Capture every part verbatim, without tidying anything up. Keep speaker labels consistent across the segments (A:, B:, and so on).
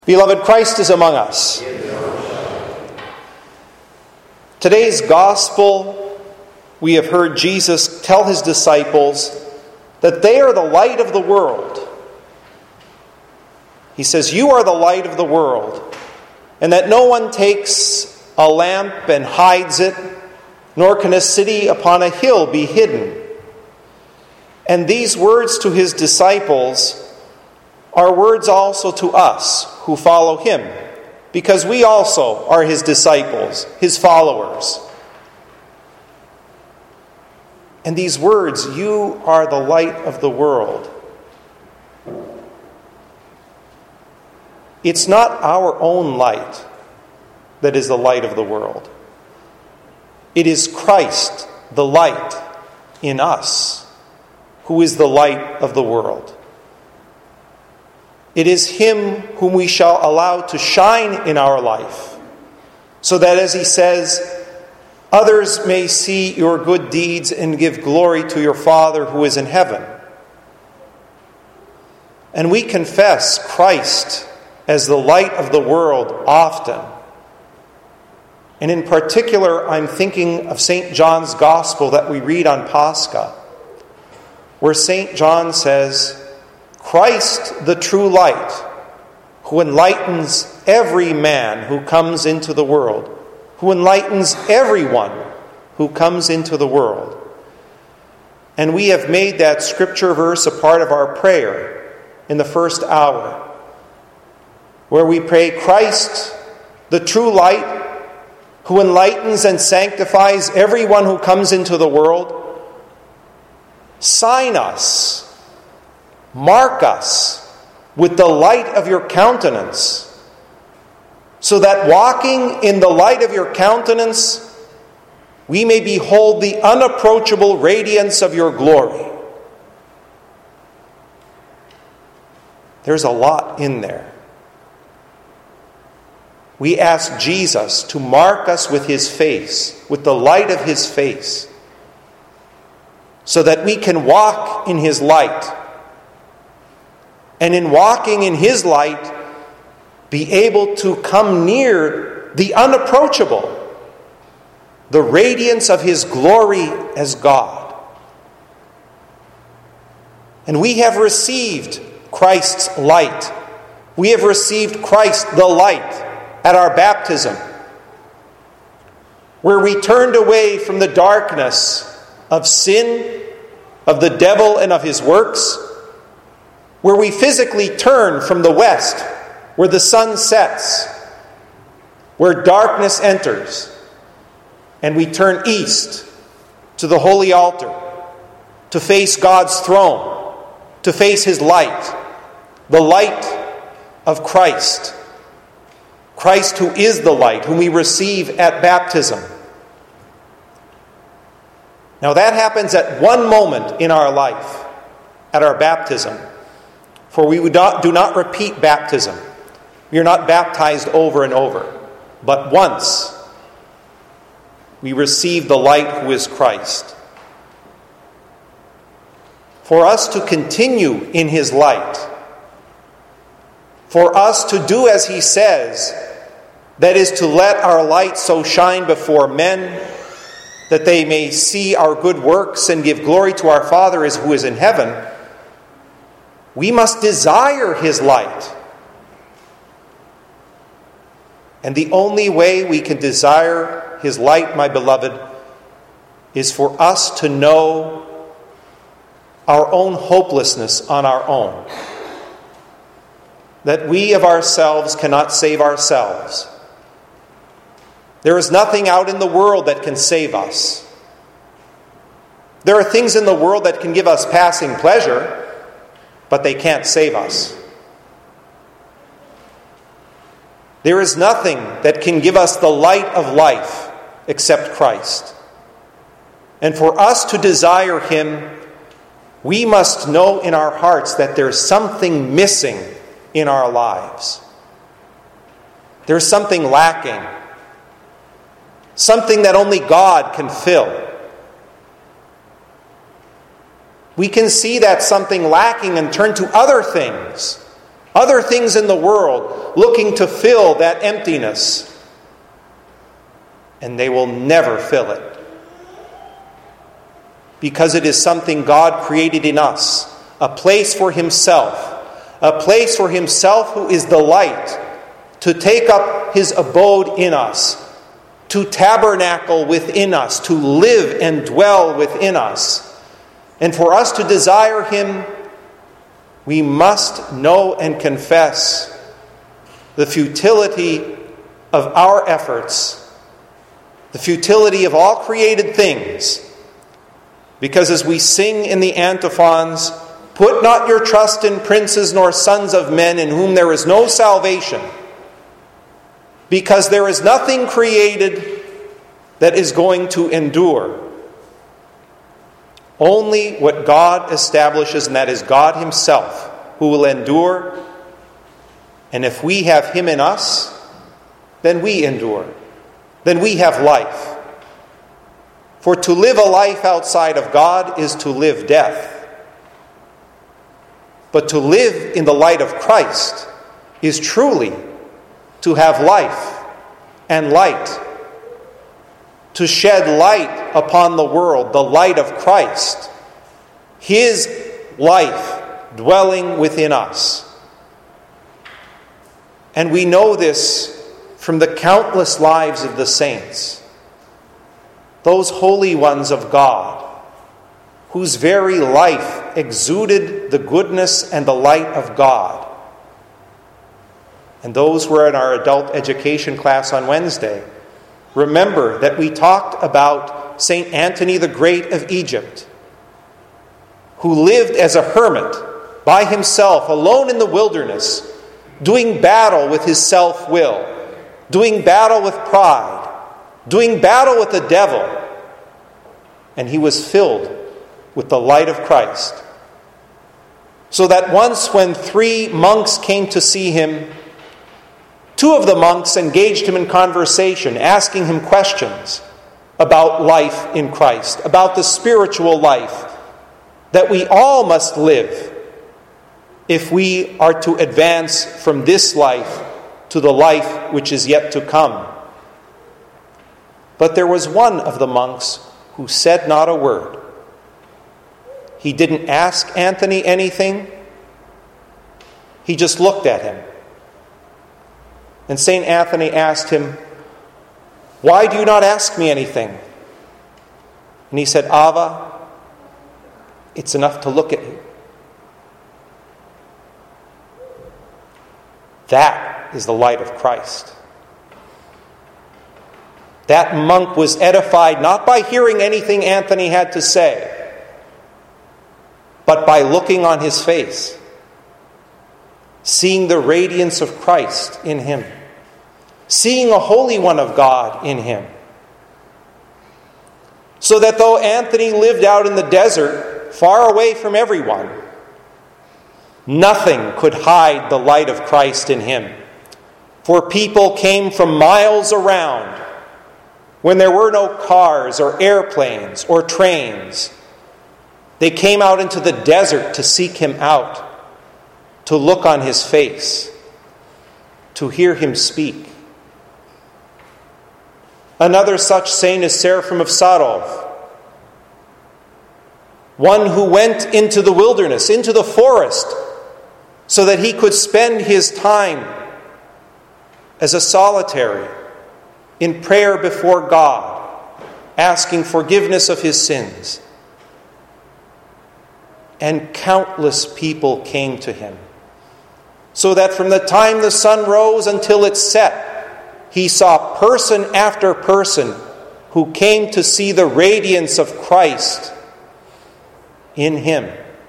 A: Beloved, Christ is among us. Today's gospel, we have heard Jesus tell his disciples that they are the light of the world. He says, "You are the light of the world," and that no one takes a lamp and hides it, nor can a city upon a hill be hidden. And these words to his disciples are words also to us who follow him, because we also are his disciples, his followers. And these words, "You are the light of the world," it's not our own light that is the light of the world. It is Christ, the light in us, who is the light of the world. It is him whom we shall allow to shine in our life, so that, as he says, others may see your good deeds and give glory to your Father who is in heaven. And we confess Christ as the light of the world often. And in particular, I'm thinking of Saint John's Gospel that we read on Pascha, where Saint John says, "Christ, the true light, who enlightens every man who comes into the world, who enlightens everyone who comes into the world." And we have made that scripture verse a part of our prayer in the first hour, where we pray, "Christ, the true light, who enlightens and sanctifies everyone who comes into the world, sign us, mark us with the light of your countenance, so that walking in the light of your countenance, we may behold the unapproachable radiance of your glory." There's a lot in there. We ask Jesus to mark us with his face, with the light of his face, so that we can walk in his light. And in walking in his light, be able to come near the unapproachable, the radiance of his glory as God. And we have received Christ's light. We have received Christ the light at our baptism, where we turned away from the darkness of sin, of the devil and of his works, where we physically turn from the west, where the sun sets, where darkness enters, and we turn east to the holy altar, to face God's throne, to face his light, the light of Christ. Christ who is the light, whom we receive at baptism. Now that happens at one moment in our life, at our baptism. For we do not, do not repeat baptism. We are not baptized over and over. But once we receive the light who is Christ. For us to continue in his light, for us to do as he says, that is to let our light so shine before men that they may see our good works and give glory to our Father who is in heaven, we must desire his light. And the only way we can desire his light, my beloved, is for us to know our own hopelessness on our own. That we of ourselves cannot save ourselves. There is nothing out in the world that can save us. There are things in the world that can give us passing pleasure, but they can't save us. There is nothing that can give us the light of life except Christ. And for us to desire him, we must know in our hearts that there's something missing in our lives. There's something lacking. Something that only God can fill. We can see that something lacking and turn to other things. other things in the world, looking to fill that emptiness. And they will never fill it. Because it is something God created in us, a place for himself, a place for himself who is the light, to take up his abode in us, to tabernacle within us, to live and dwell within us. And for us to desire him, we must know and confess the futility of our efforts, the futility of all created things. Because as we sing in the antiphons, put not your trust in princes nor sons of men in whom there is no salvation. Because there is nothing created that is going to endure. Only what God establishes, and that is God himself, who will endure. And if we have him in us, then we endure. Then we have life. For to live a life outside of God is to live death. But to live in the light of Christ is truly to have life and light. To shed light upon the world, the light of Christ. His life dwelling within us. And we know this from the countless lives of the saints. Those holy ones of God, whose very life exuded the goodness and the light of God. And those who were in our adult education class on Wednesday, remember that we talked about Saint Anthony the Great of Egypt, who lived as a hermit by himself, alone in the wilderness, doing battle with his self-will, doing battle with pride, doing battle with the devil. And he was filled with the light of Christ. So that once when three monks came to see him, two of the monks engaged him in conversation, asking him questions about life in Christ, about the spiritual life that we all must live if we are to advance from this life to the life which is yet to come. But there was one of the monks who said not a word. He didn't ask Anthony anything. He just looked at him. And Saint Anthony asked him, "Why do you not ask me anything?" And he said, "Ava, it's enough to look at you." That is the light of Christ. That monk was edified not by hearing anything Anthony had to say, but by looking on his face, seeing the radiance of Christ in him, seeing a Holy One of God in him. So that though Anthony lived out in the desert, far away from everyone, nothing could hide the light of Christ in him. For people came from miles around, when there were no cars or airplanes or trains. They came out into the desert to seek him out, to look on his face, to hear him speak. Another such saint is Seraphim of Sarov, one who went into the wilderness, into the forest, so that he could spend his time as a solitary, in prayer before God, asking forgiveness of his sins. And countless people came to him, so that from the time the sun rose until it set, he saw person after person who came to see the radiance of Christ in him.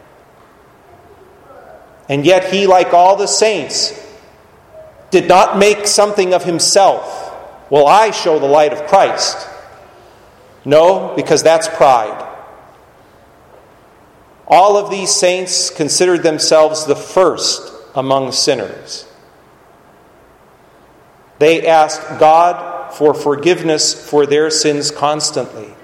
A: And yet he, like all the saints, did not make something of himself. Well, I show the light of Christ. No, because that's pride. All of these saints considered themselves the first among sinners. They asked God for forgiveness for their sins constantly.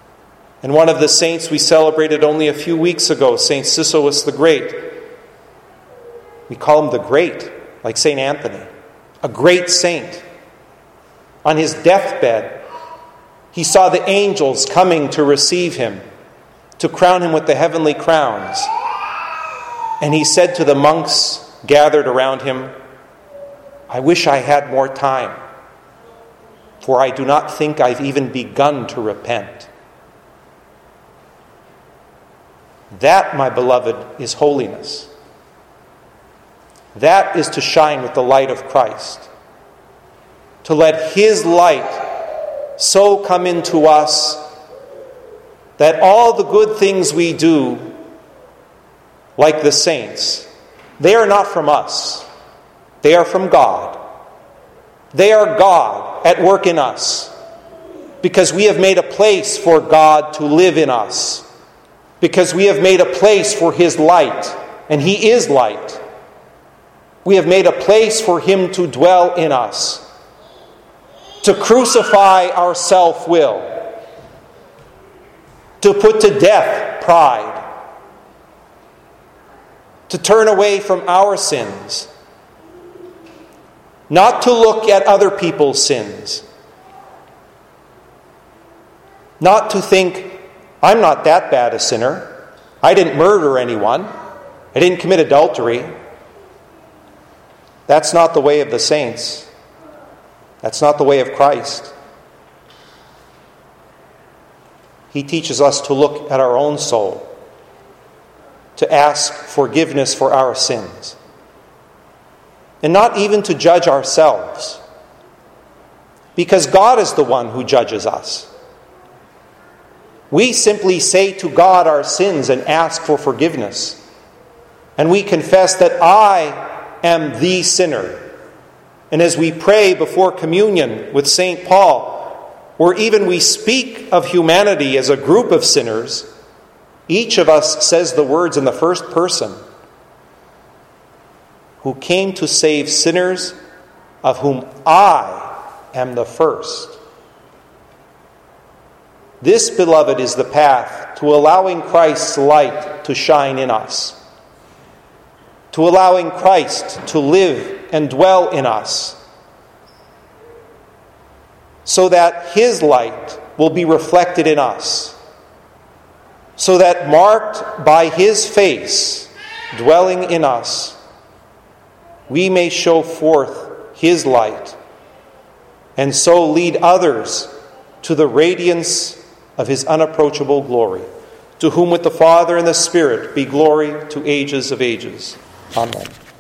A: And one of the saints we celebrated only a few weeks ago, Saint Sisowas the Great, We call him the Great, like Saint Anthony, a great saint. On his deathbed, he saw the angels coming to receive him, to crown him with the heavenly crowns. And he said to the monks gathered around him, "I wish I had more time, for I do not think I've even begun to repent." That, my beloved, is holiness. That is to shine with the light of Christ. To let his light so come into us that all the good things we do, like the saints, they are not from us. They are from God. They are God at work in us, because we have made a place for God to live in us, because we have made a place for his light, and he is light. We have made a place for him to dwell in us, to crucify our self-will, to put to death pride, to turn away from our sins, not to look at other people's sins, not to think, I'm not that bad a sinner, I didn't murder anyone, I didn't commit adultery. That's not the way of the saints. That's not the way of Christ. He teaches us to look at our own soul, to ask forgiveness for our sins, and not even to judge ourselves, because God is the one who judges us. We simply say to God our sins and ask for forgiveness, and we confess that I am the sinner. And as we pray before communion with Saint Paul, or even we speak of humanity as a group of sinners, each of us says the words in the first person, who came to save sinners, of whom I am the first. This, beloved, is the path to allowing Christ's light to shine in us, to allowing Christ to live and dwell in us, so that his light will be reflected in us, so that marked by his face dwelling in us, we may show forth his light, and so lead others to the radiance of his unapproachable glory, to whom with the Father and the Spirit be glory to ages of ages. Amen.